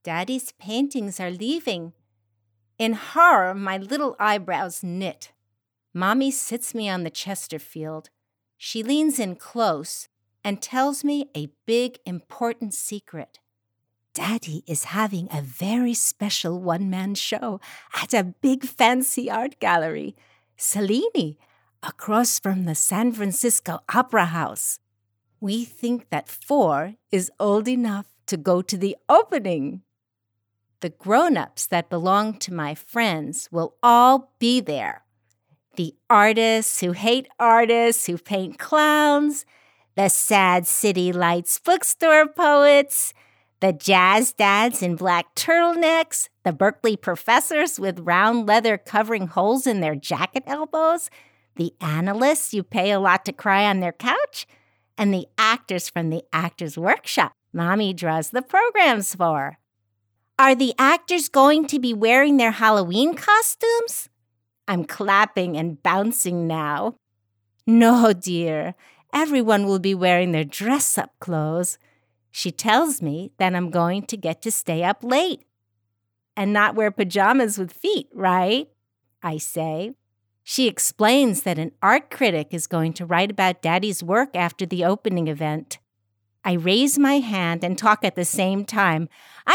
Daddy's paintings are leaving. In horror, my little eyebrows knit. Mommy sits me on the Chesterfield. She leans in close and tells me a big, important secret. Daddy is having a very special one-man show at a big fancy art gallery, Cellini, across from the San Francisco Opera House. We think that 4 is old enough to go to the opening. The grown-ups that belong to my friends will all be there. The artists who hate artists who paint clowns, the Sad City Lights bookstore poets, the jazz dads in black turtlenecks, the Berkeley professors with round leather covering holes in their jacket elbows, the analysts you pay a lot to cry on their couch, and the actors from the Actors Workshop Mommy draws the programs for. Are the actors going to be wearing their Halloween costumes? I'm clapping and bouncing now. No, dear. Everyone will be wearing their dress-up clothes. She tells me that I'm going to get to stay up late and not wear pajamas with feet, right? I say. She explains that an art critic is going to write about Daddy's work after the opening event. I raise my hand and talk at the same time.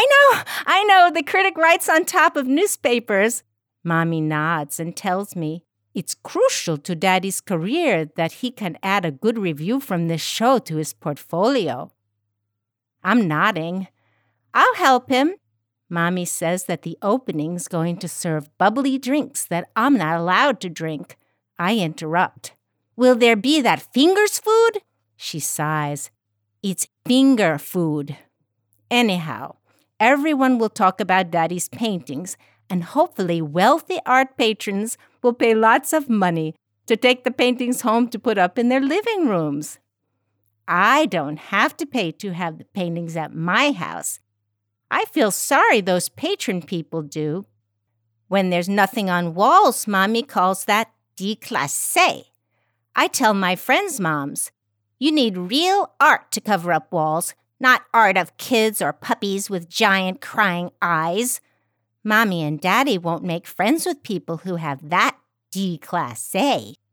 I know, the critic writes on top of newspapers. Mommy nods and tells me it's crucial to Daddy's career that he can add a good review from this show to his portfolio. I'm nodding. I'll help him. Mommy says that the opening's going to serve bubbly drinks that I'm not allowed to drink. I interrupt. Will there be that fingers food? She sighs. It's finger food. Anyhow, everyone will talk about Daddy's paintings, and hopefully wealthy art patrons will pay lots of money to take the paintings home to put up in their living rooms. I don't have to pay to have the paintings at my house. I feel sorry those patron people do. When there's nothing on walls, Mommy calls that déclassé. I tell my friends' moms, you need real art to cover up walls, not art of kids or puppies with giant crying eyes. Mommy and Daddy won't make friends with people who have that déclassé.